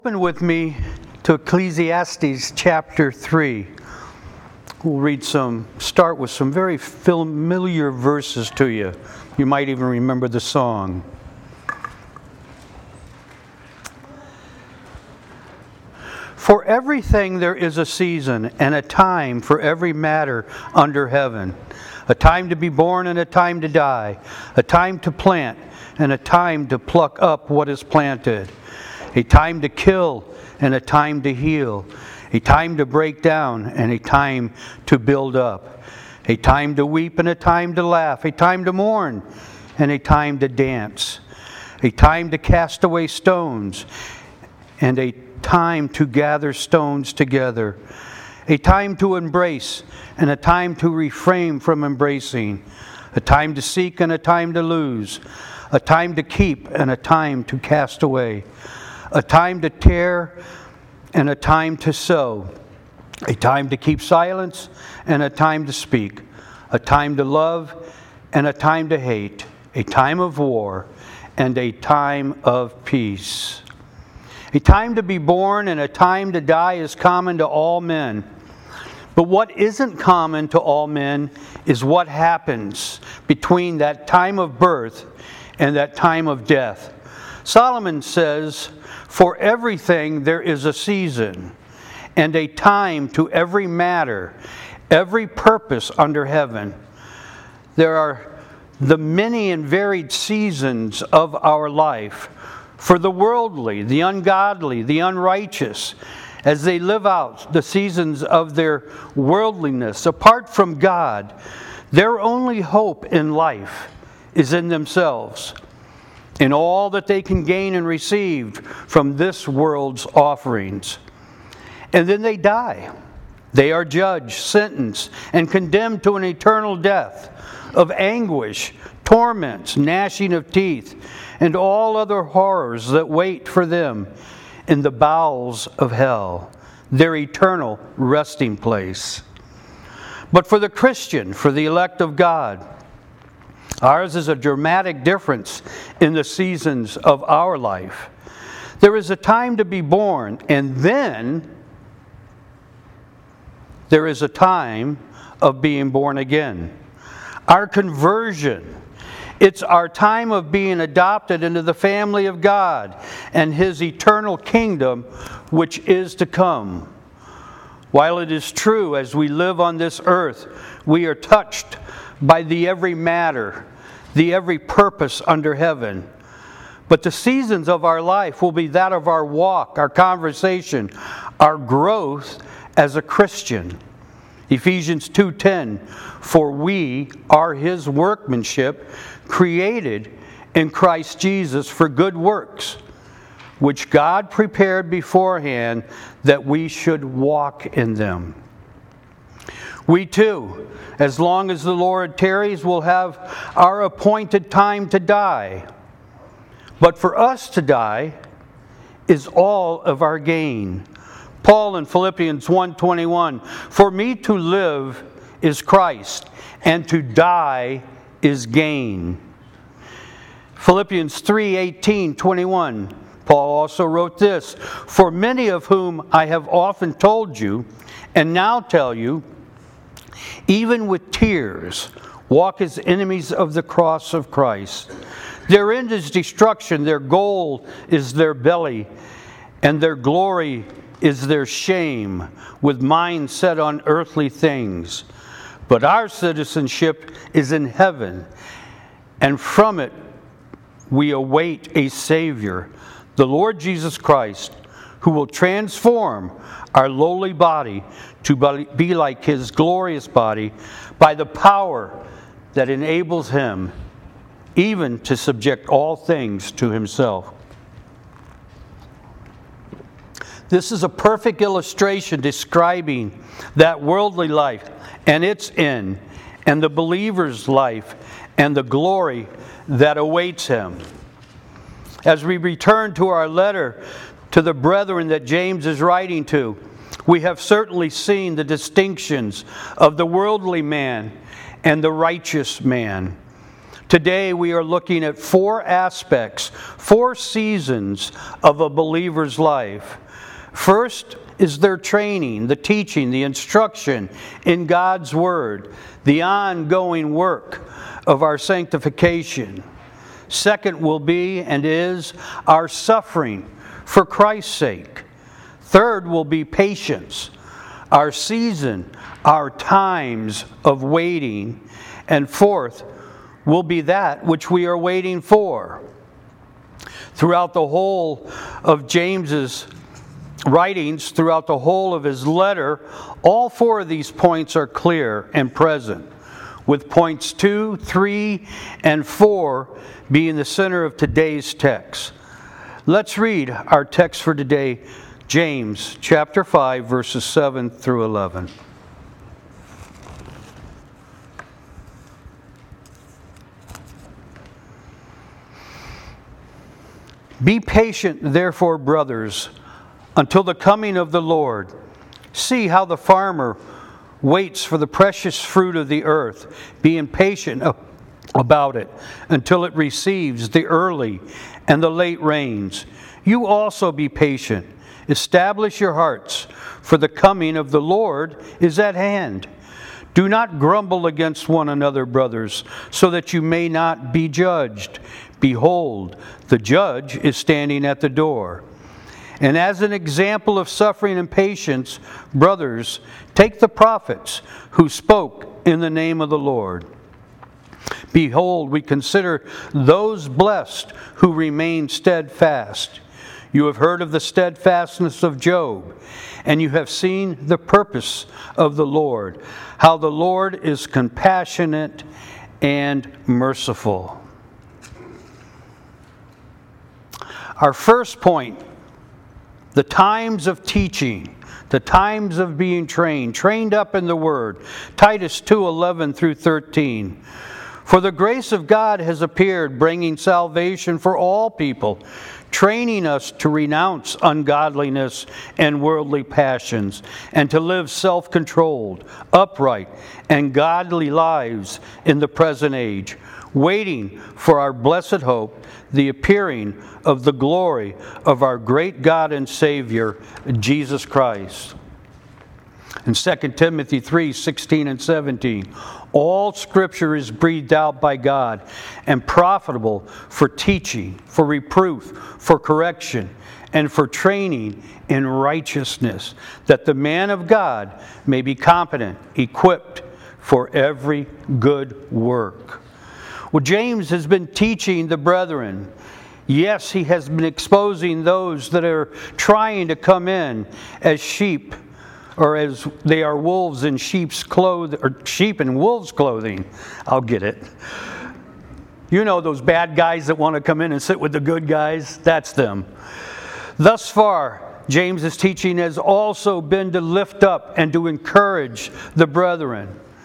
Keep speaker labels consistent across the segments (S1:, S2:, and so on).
S1: Open with me to Ecclesiastes chapter 3. We'll start with some very familiar verses to you. You might even remember the song. For everything there is a season and a time for every matter under heaven. A time to be born and a time to die. A time to plant and a time to pluck up what is planted. A time to kill and a time to heal. A time to break down and a time to build up. A time to weep and a time to laugh. A time to mourn and a time to dance. A time to cast away stones and a time to gather stones together. A time to embrace and a time to refrain from embracing. A time to seek and a time to lose. A time to keep and a time to cast away. A time to tear and a time to sow. A time to keep silence and a time to speak. A time to love and a time to hate. A time of war and a time of peace. A time to be born and a time to die is common to all men. But what isn't common to all men is what happens between that time of birth and that time of death. Solomon says, "For everything there is a season, and a time to every matter, every purpose under heaven." There are the many and varied seasons of our life for the worldly, the ungodly, the unrighteous, as they live out the seasons of their worldliness. Apart from God, their only hope in life is in themselves, in all that they can gain and receive from this world's offerings. And then they die. They are judged, sentenced, and condemned to an eternal death of anguish, torments, gnashing of teeth, and all other horrors that wait for them in the bowels of hell, their eternal resting place. But for the Christian, for the elect of God, ours is a dramatic difference in the seasons of our life. There is a time to be born, and then there is a time of being born again. Our conversion, it's our time of being adopted into the family of God and His eternal kingdom, which is to come. While it is true, as we live on this earth, we are touched by the every matter, the every purpose under heaven. But the seasons of our life will be that of our walk, our conversation, our growth as a Christian. Ephesians 2:10, "For we are His workmanship, created in Christ Jesus for good works, which God prepared beforehand that we should walk in them." We too, as long as the Lord tarries, will have our appointed time to die. But for us to die is all of our gain. Paul in Philippians 1:21, "For me to live is Christ, and to die is gain." Philippians 3:18-21, Paul also wrote this, "For many of whom I have often told you, and now tell you, even with tears, walk as enemies of the cross of Christ. Their end is destruction, their goal is their belly, and their glory is their shame, with minds set on earthly things. But our citizenship is in heaven, and from it we await a Savior, the Lord Jesus Christ, who will transform our lowly body to be like His glorious body by the power that enables Him even to subject all things to Himself." This is a perfect illustration describing that worldly life and its end, and the believer's life and the glory that awaits him. As we return to our letter to the brethren that James is writing to, we have certainly seen the distinctions of the worldly man and the righteous man. Today we are looking at 4 aspects, 4 seasons of a believer's life. First is their training, the teaching, the instruction in God's Word, the ongoing work of our sanctification. Second will be and is our suffering for Christ's sake. Third will be patience, our season, our times of waiting. And fourth will be that which we are waiting for. Throughout the whole of James's writings, throughout the whole of his letter, all 4 of these points are clear and present, with points 2, 3, and 4 being the center of today's text. Let's read our text for today, James chapter 5, verses 7 through 11. Be patient, therefore, brothers, until the coming of the Lord. See how the farmer waits for the precious fruit of the earth, being patient about it until it receives the early and the late rains. You also be patient. Establish your hearts, for the coming of the Lord is at hand. Do not grumble against one another, brothers, so that you may not be judged. Behold, the judge is standing at the door. And as an example of suffering and patience, brothers, take the prophets who spoke in the name of the Lord. Behold, we consider those blessed who remain steadfast. You have heard of the steadfastness of Job, and you have seen the purpose of the Lord, how the Lord is compassionate and merciful. Our first point, the times of teaching, the times of being trained up in the Word. Titus 2:11 through 13. For the grace of God has appeared, bringing salvation for all people, training us to renounce ungodliness and worldly passions, and to live self-controlled, upright, and godly lives in the present age, waiting for our blessed hope, the appearing of the glory of our great God and Savior, Jesus Christ. In 2 Timothy 3:16 and 17, all Scripture is breathed out by God and profitable for teaching, for reproof, for correction, and for training in righteousness, that the man of God may be competent, equipped for every good work. Well, James has been teaching the brethren. Yes, he has been exposing those that are trying to come in as sheep, or as they are wolves in sheep's clothing, or sheep in wolves' clothing. I'll get it. You know those bad guys that want to come in and sit with the good guys? That's them. Thus far, James's teaching has also been to lift up and to encourage the brethren.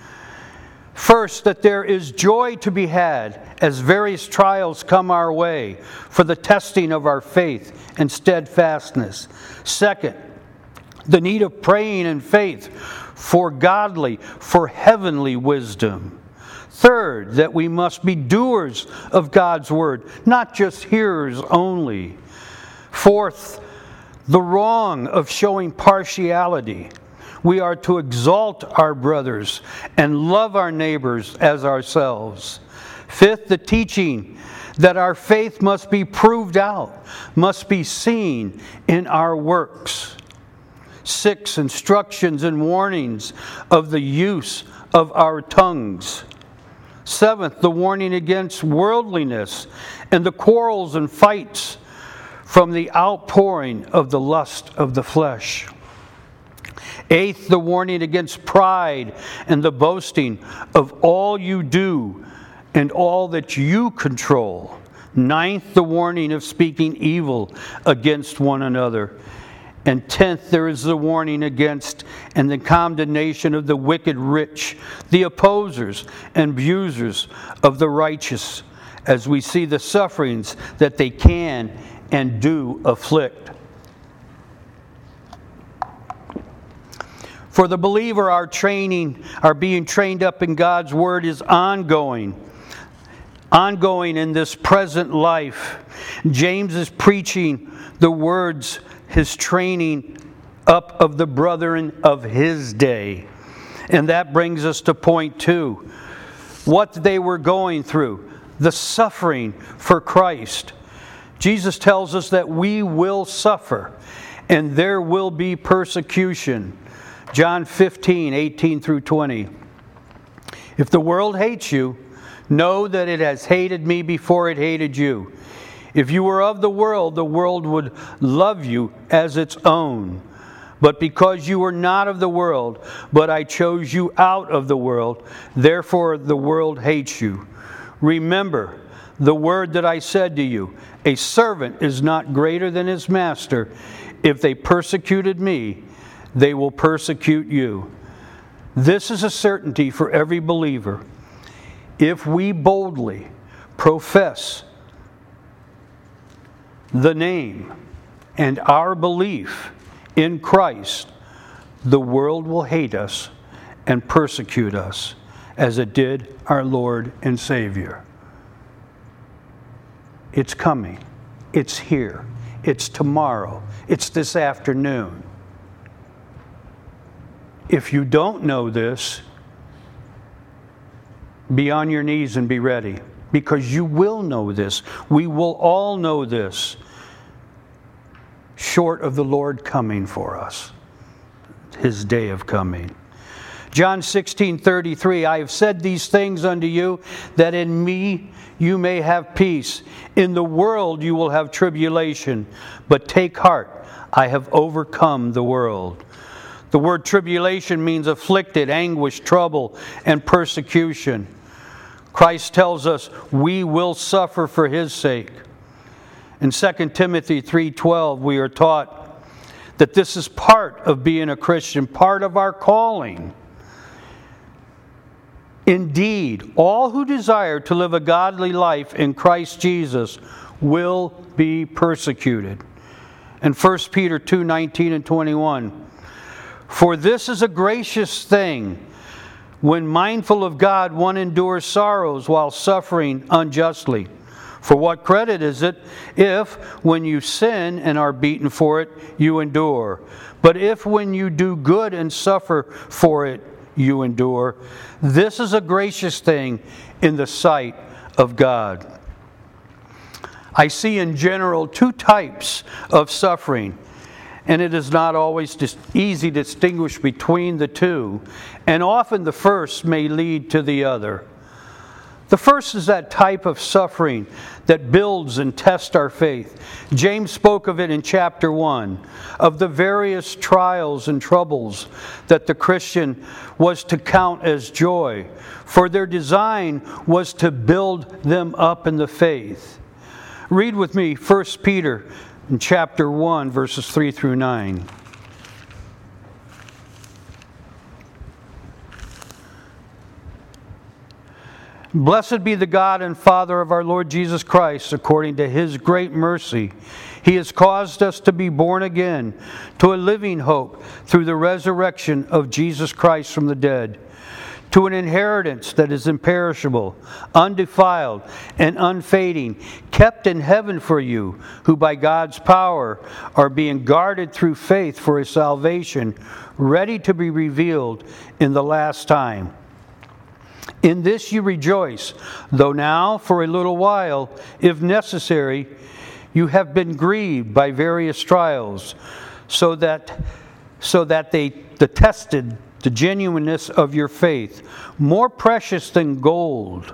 S1: First, that there is joy to be had as various trials come our way for the testing of our faith and steadfastness. Second, the need of praying in faith for godly, for heavenly wisdom. Third, that we must be doers of God's word, not just hearers only. Fourth, the wrong of showing partiality. We are to exalt our brothers and love our neighbors as ourselves. Fifth, the teaching that our faith must be proved out, must be seen in our works. Six, instructions and warnings of the use of our tongues. Seventh, the warning against worldliness and the quarrels and fights from the outpouring of the lust of the flesh. Eighth, the warning against pride and the boasting of all you do and all that you control. Ninth, the warning of speaking evil against one another. And 10th, there is the warning against and the condemnation of the wicked rich, the opposers and abusers of the righteous, as we see the sufferings that they can and do afflict. For the believer, our being trained up in God's Word is ongoing ongoing in this present life. James is preaching the words, his training up of the brethren of his day. And that brings us to point 2. What they were going through, the suffering for Christ. Jesus tells us that we will suffer and there will be persecution. John 15:18 through 20. If the world hates you, know that it has hated me before it hated you. If you were of the world would love you as its own. But because you were not of the world, but I chose you out of the world, therefore the world hates you. Remember the word that I said to you, a servant is not greater than his master. If they persecuted me, they will persecute you. This is a certainty for every believer. If we boldly profess the name and our belief in Christ, the world will hate us and persecute us as it did our Lord and Savior. It's coming. It's here. It's tomorrow. It's this afternoon. If you don't know this, be on your knees and be ready, because you will know this. We will all know this, short of the Lord coming for us, his day of coming. John 16:33, I have said these things unto you, that in me you may have peace. In the world you will have tribulation, but take heart, I have overcome the world. The word tribulation means afflicted, anguish, trouble, and persecution. Christ tells us we will suffer for his sake. In 2 Timothy 3:12, we are taught that this is part of being a Christian, part of our calling. Indeed, all who desire to live a godly life in Christ Jesus will be persecuted. And 1 Peter 2:19 and 21, for this is a gracious thing, when mindful of God one endures sorrows while suffering unjustly. For what credit is it if, when you sin and are beaten for it, you endure? But if when you do good and suffer for it, you endure, this is a gracious thing in the sight of God. I see in general 2 types of suffering, and it is not always easy to distinguish between the two, and often the first may lead to the other. The first is that type of suffering that builds and tests our faith. James spoke of it in chapter 1, of the various trials and troubles that the Christian was to count as joy, for their design was to build them up in the faith. Read with me 1 Peter in chapter 1, verses 3 through 9. Blessed be the God and Father of our Lord Jesus Christ. According to his great mercy, he has caused us to be born again to a living hope through the resurrection of Jesus Christ from the dead, to an inheritance that is imperishable, undefiled, and unfading, kept in heaven for you, who by God's power are being guarded through faith for his salvation, ready to be revealed in the last time. In this you rejoice, though now, for a little while, if necessary, you have been grieved by various trials, so that they tested the genuineness of your faith, more precious than gold,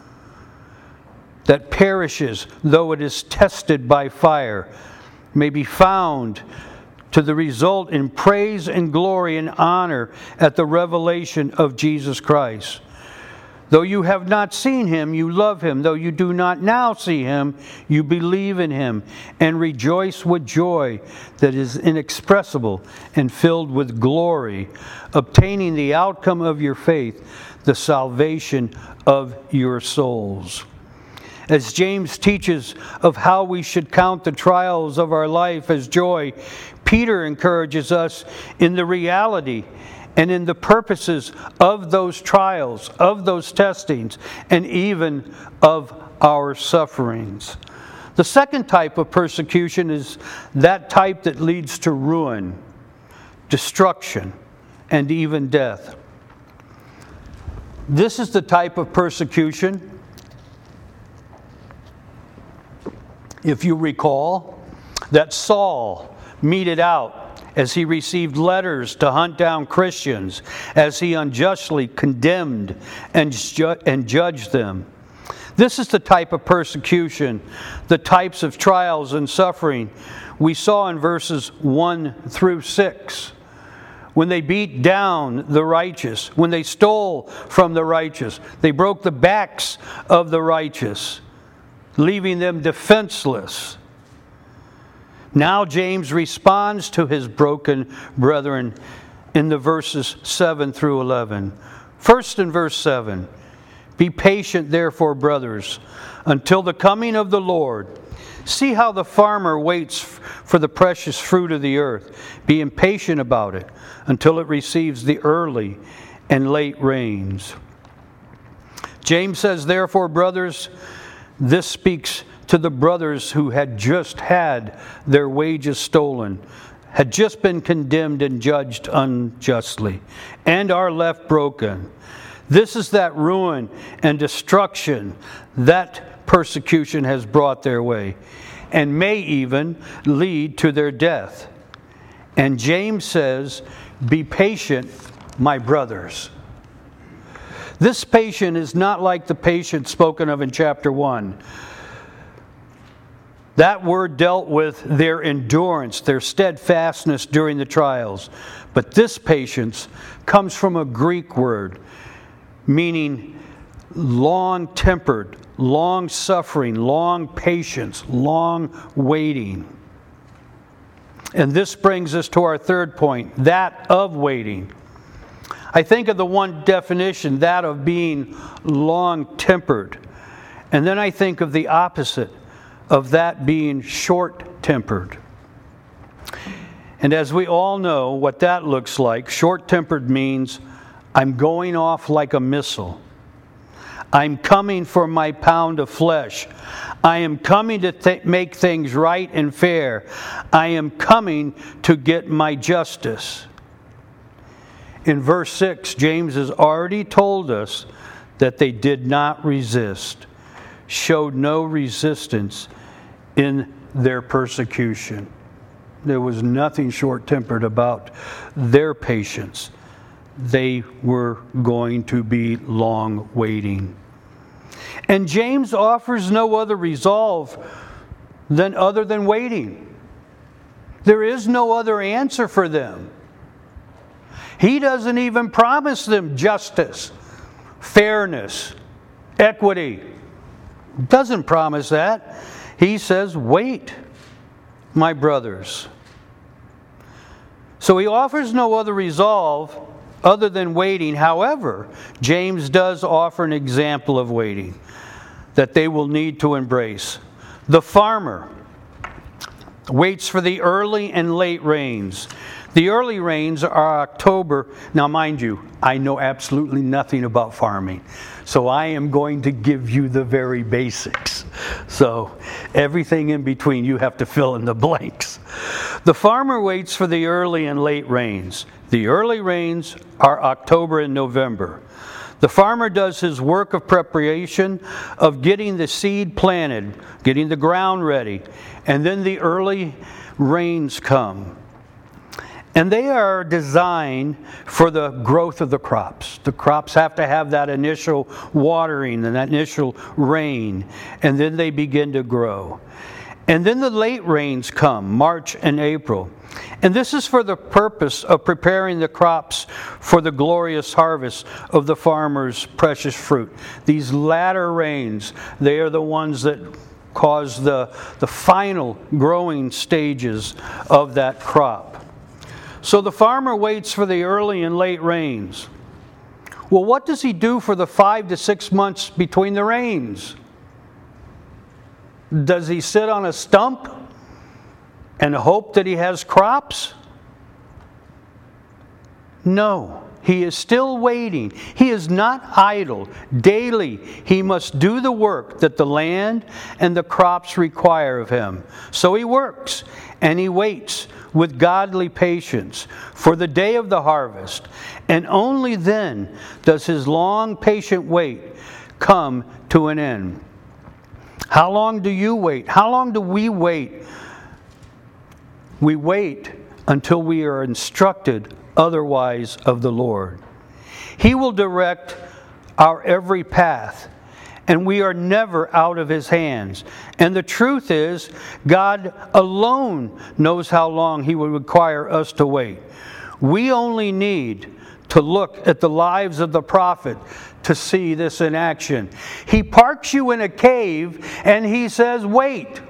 S1: that perishes, though it is tested by fire, may be found to the result in praise and glory and honor at the revelation of Jesus Christ. Though you have not seen him, you love him. Though you do not now see him, you believe in him and rejoice with joy that is inexpressible and filled with glory, obtaining the outcome of your faith, the salvation of your souls. As James teaches of how we should count the trials of our life as joy, Peter encourages us in the reality and in the purposes of those trials, of those testings, and even of our sufferings. The second type of persecution is that type that leads to ruin, destruction, and even death. This is the type of persecution, if you recall, that Saul meted out as he received letters to hunt down Christians, as he unjustly condemned and judged them. This is the type of persecution, the types of trials and suffering we saw in verses 1 through 6. When they beat down the righteous, when they stole from the righteous, they broke the backs of the righteous, leaving them defenseless. Now James responds to his broken brethren in the verses 7 through 11. First in verse 7, "Be patient, therefore, brothers, until the coming of the Lord. See how the farmer waits for the precious fruit of the earth, being patient about it until it receives the early and late rains." James says, therefore, brothers, this speaks to the brothers who had just had their wages stolen, had just been condemned and judged unjustly, and are left broken. This is that ruin and destruction that persecution has brought their way, and may even lead to their death. And James says, "Be patient, my brothers." This patient is not like the patience spoken of in chapter 1. That word dealt with their endurance, their steadfastness during the trials. But this patience comes from a Greek word meaning long-tempered, long-suffering, long patience, long waiting. And this brings us to our third point, that of waiting. I think of the one definition, that of being long-tempered. And then I think of the opposite of that being short-tempered. And as we all know what that looks like, short-tempered means I'm going off like a missile. I'm coming for my pound of flesh. I am coming to make things right and fair. I am coming to get my justice. In verse 6, James has already told us that they did not resist, showed no resistance in their persecution. There was nothing short-tempered about their patience. They were going to be long waiting. And James offers no other resolve other than waiting. There is no other answer for them. He doesn't even promise them justice, fairness, equity. Doesn't promise that. He says, wait, my brothers. So he offers no other resolve other than waiting. However, James does offer an example of waiting that they will need to embrace. The farmer waits for the early and late rains. The early rains are October. Now, mind you, I know absolutely nothing about farming, so I am going to give you the very basics. So everything in between, you have to fill in the blanks. The farmer waits for the early and late rains. The early rains are October and November. The farmer does his work of preparation, of getting the seed planted, getting the ground ready, and then the early rains come. And they are designed for the growth of the crops. The crops have to have that initial watering and that initial rain, and then they begin to grow. And then the late rains come, March and April. And this is for the purpose of preparing the crops for the glorious harvest of the farmer's precious fruit. These latter rains, they are the ones that cause the final growing stages of that crop. So the farmer waits for the early and late rains. Well, what does he do for the 5 to 6 months between the rains? Does he sit on a stump and hope that he has crops? No. He is still waiting. He is not idle. Daily he must do the work that the land and the crops require of him. So he works and he waits with godly patience for the day of the harvest. And only then does his long patient wait come to an end. How long do you wait? How long do we wait? We wait until we are instructed otherwise of the Lord. He will direct our every path, and we are never out of his hands. And the truth is, God alone knows how long he will require us to wait. We only need to look at the lives of the prophet to see this in action. He parks you in a cave and he says, wait.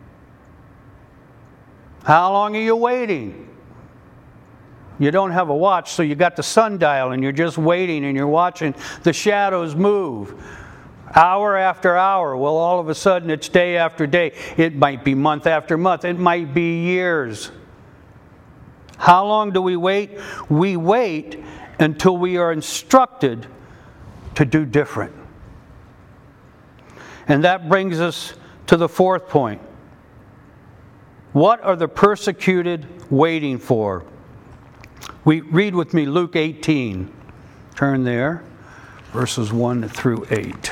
S1: How long are you waiting? You don't have a watch, so you got the sundial and you're just waiting and you're watching the shadows move. Hour after hour. Well, all of a sudden it's day after day. It might be month after month. It might be years. How long do we wait? We wait until we are instructed to do different. And that brings us to the fourth point. What are the persecuted waiting for? Read with me Luke 18. Turn there, verses 1 through 8.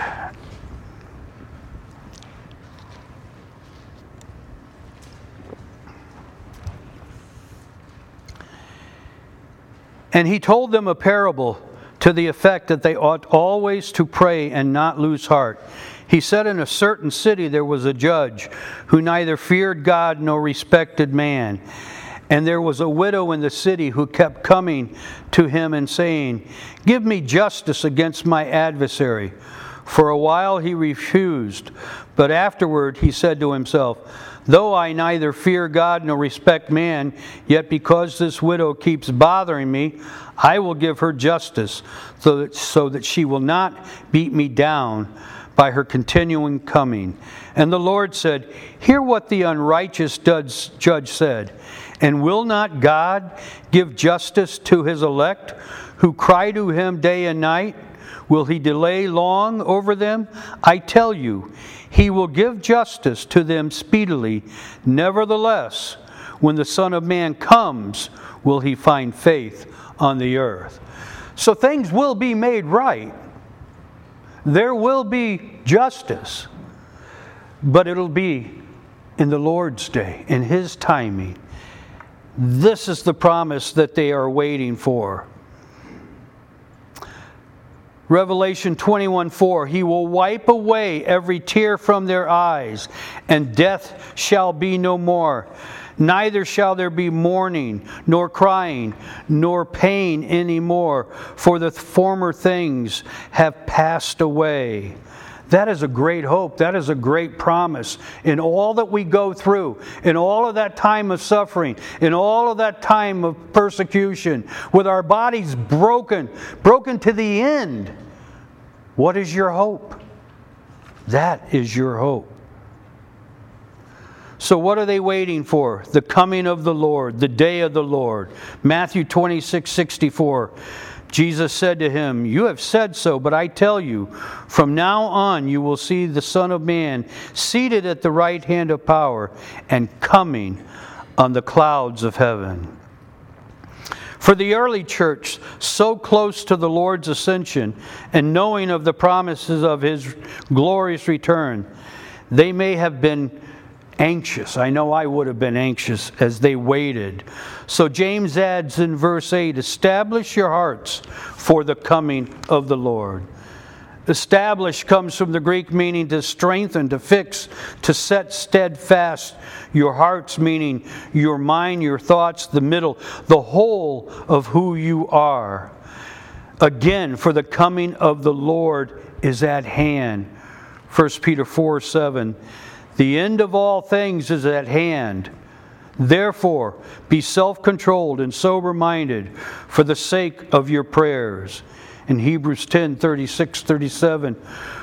S1: And he told them a parable to the effect that they ought always to pray and not lose heart. He said, in a certain city there was a judge who neither feared God nor respected man. And there was a widow in the city who kept coming to him and saying, give me justice against my adversary. For a while he refused, but afterward he said to himself, though I neither fear God nor respect man, yet because this widow keeps bothering me, I will give her justice, so that she will not beat me down by her continuing coming. And the Lord said, hear what the unrighteous judge said. And will not God give justice to his elect, who cry to him day and night? Will he delay long over them? I tell you, he will give justice to them speedily. Nevertheless, when the Son of Man comes, will he find faith on the earth? So things will be made right. There will be justice. But it'll be in the Lord's day, in his timing. This is the promise that they are waiting for. Revelation 21:4, he will wipe away every tear from their eyes, and death shall be no more. Neither shall there be mourning, nor crying, nor pain any more, for the former things have passed away. That is a great hope. That is a great promise. In all that we go through, in all of that time of suffering, in all of that time of persecution, with our bodies broken to the end, what is your hope? That is your hope. So what are they waiting for? The coming of the Lord, the day of the Lord. Matthew 26:64. Jesus said to him, you have said so, but I tell you, from now on you will see the Son of Man seated at the right hand of power and coming on the clouds of heaven. For the early church, so close to the Lord's ascension and knowing of the promises of his glorious return, they may have been anxious. I know I would have been anxious as they waited. So James adds in verse 8, establish your hearts for the coming of the Lord. Establish comes from the Greek meaning to strengthen, to fix, to set steadfast. Your hearts meaning your mind, your thoughts, the middle, the whole of who you are. Again, for the coming of the Lord is at hand. 1 Peter 4:7. The end of all things is at hand. Therefore, be self-controlled and sober-minded for the sake of your prayers. In Hebrews 10:36-37,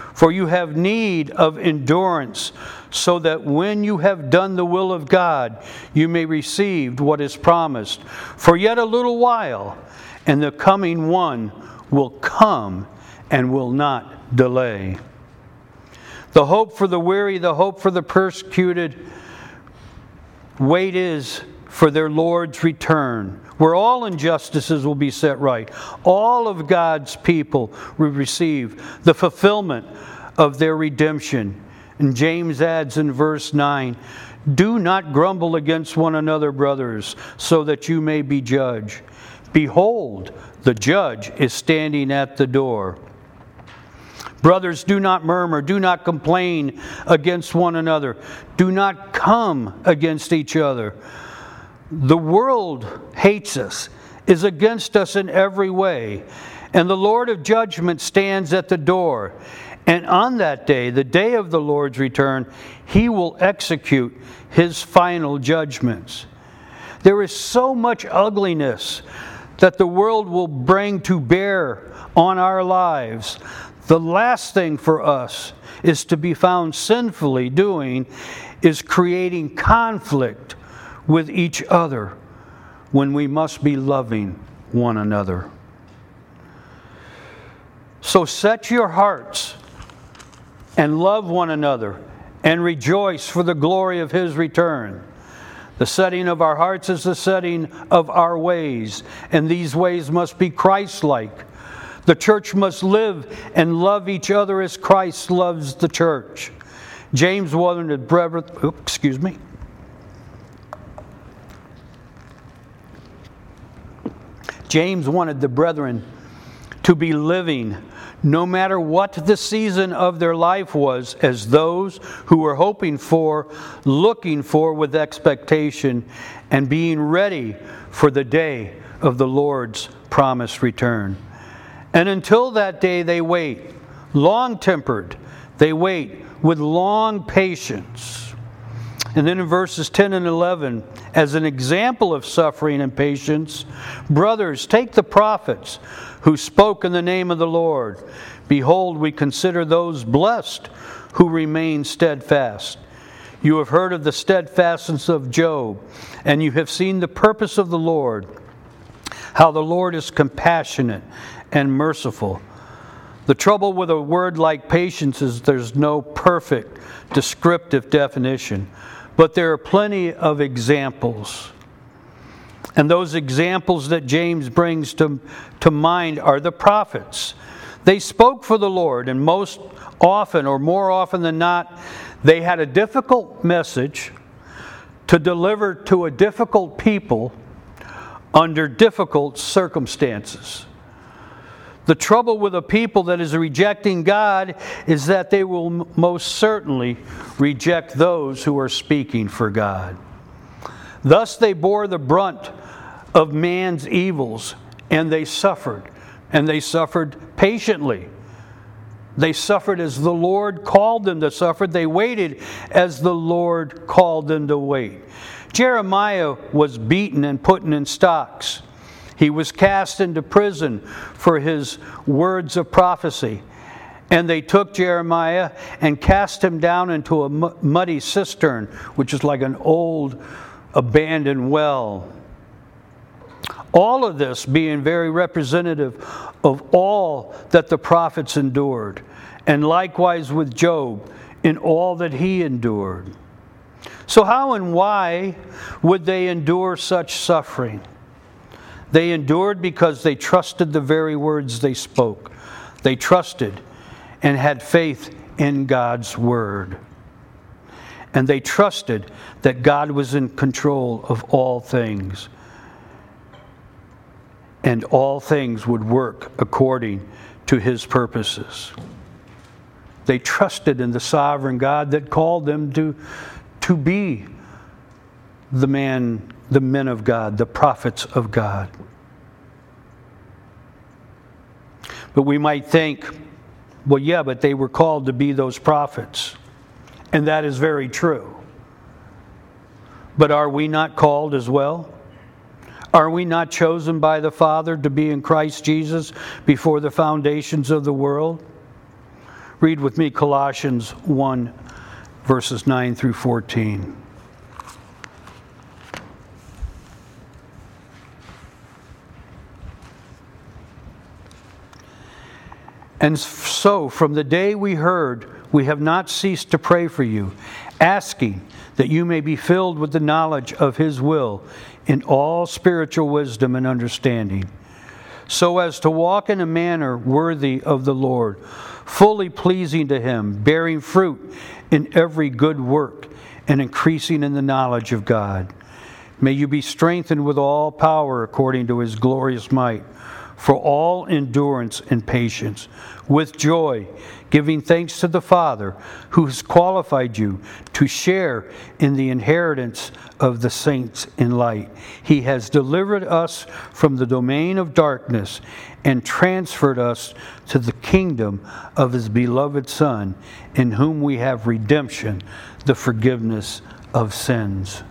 S1: For you have need of endurance, so that when you have done the will of God, you may receive what is promised. For yet a little while, and the coming one will come and will not delay. The hope for the weary, the hope for the persecuted, wait is for their Lord's return, where all injustices will be set right. All of God's people will receive the fulfillment of their redemption. And James adds in verse 9, do not grumble against one another, brothers, so that you may be judged. Behold, the judge is standing at the door. Brothers, do not murmur, do not complain against one another. Do not come against each other. The world hates us, is against us in every way, and the Lord of judgment stands at the door. And on that day, the day of the Lord's return, He will execute His final judgments. There is so much ugliness that the world will bring to bear on our lives. The last thing for us is to be found sinfully doing is creating conflict with each other when we must be loving one another. So set your hearts and love one another and rejoice for the glory of His return. The setting of our hearts is the setting of our ways, and these ways must be Christ-like. The church must live and love each other as Christ loves the church. James wanted James wanted the brethren to be living, no matter what the season of their life was, as those who were hoping for, looking for with expectation, and being ready for the day of the Lord's promised return. And until that day they wait, long-tempered, they wait with long patience. And then in verses 10 and 11, as an example of suffering and patience, brothers, take the prophets who spoke in the name of the Lord. Behold, we consider those blessed who remain steadfast. You have heard of the steadfastness of Job, and you have seen the purpose of the Lord, how the Lord is compassionate and merciful. The trouble with a word like patience is there's no perfect descriptive definition, but there are plenty of examples. And those examples that James brings to mind are the prophets. They spoke for the Lord, and most often, or more often than not, they had a difficult message to deliver to a difficult people under difficult circumstances. The trouble with a people that is rejecting God is that they will most certainly reject those who are speaking for God. Thus they bore the brunt of man's evils, and they suffered patiently. They suffered as the Lord called them to suffer. They waited as the Lord called them to wait. Jeremiah was beaten and put in stocks. He was cast into prison for his words of prophecy. And they took Jeremiah and cast him down into a muddy cistern, which is like an old abandoned well. All of this being very representative of all that the prophets endured, and likewise with Job in all that he endured. So how and why would they endure such suffering? They endured because they trusted the very words they spoke. They trusted and had faith in God's word. And they trusted that God was in control of all things. And all things would work according to His purposes. They trusted in the sovereign God that called them to be the men of God, the prophets of God. But we might think, well, yeah, but they were called to be those prophets. And that is very true. But are we not called as well? Are we not chosen by the Father to be in Christ Jesus before the foundations of the world? Read with me Colossians 1, verses 9 through 14. And so, from the day we heard, we have not ceased to pray for you, asking that you may be filled with the knowledge of His will in all spiritual wisdom and understanding, so as to walk in a manner worthy of the Lord, fully pleasing to Him, bearing fruit in every good work, and increasing in the knowledge of God. May you be strengthened with all power according to His glorious might, for all endurance and patience, with joy, giving thanks to the Father, who has qualified you to share in the inheritance of the saints in light. He has delivered us from the domain of darkness and transferred us to the kingdom of His beloved Son, in whom we have redemption, the forgiveness of sins.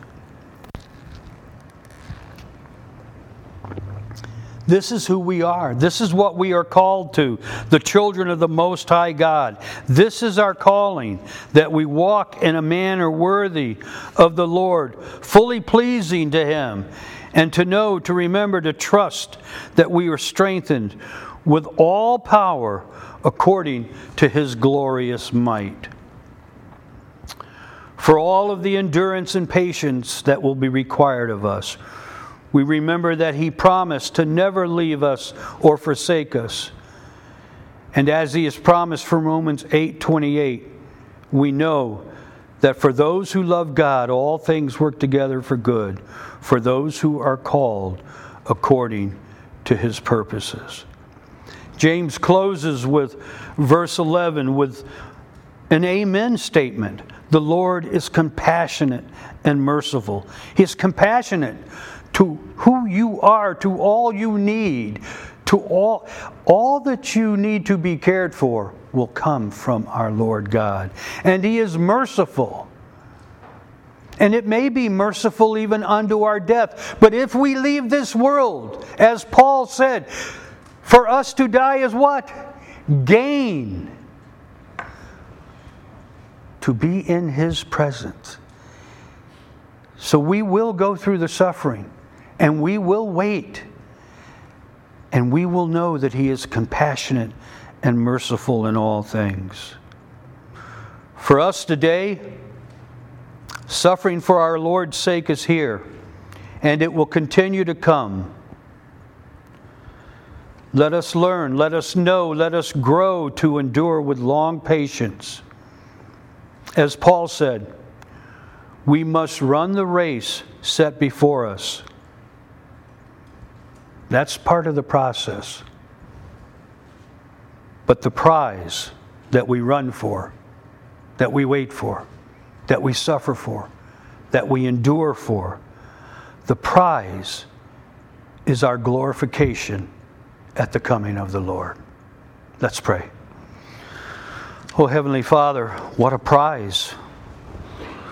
S1: This is who we are. This is what we are called to, the children of the Most High God. This is our calling, that we walk in a manner worthy of the Lord, fully pleasing to Him, and to know, to remember, to trust that we are strengthened with all power according to His glorious might. For all of the endurance and patience that will be required of us, we remember that He promised to never leave us or forsake us. And as He has promised from Romans 8:28, we know that for those who love God, all things work together for good, for those who are called according to His purposes. James closes with verse 11 with an amen statement. The Lord is compassionate and merciful. He is compassionate to who you are, to all you need, to all that you need to be cared for will come from our Lord God. And He is merciful. And it may be merciful even unto our death. But if we leave this world, as Paul said, for us to die is what? Gain. To be in His presence. So we will go through the suffering. And we will wait. And we will know that He is compassionate and merciful in all things. For us today, suffering for our Lord's sake is here. And it will continue to come. Let us learn, let us know, let us grow to endure with long patience. As Paul said, we must run the race set before us. That's part of the process. But the prize that we run for, that we wait for, that we suffer for, that we endure for, the prize is our glorification at the coming of the Lord. Let's pray. Oh, Heavenly Father, what a prize!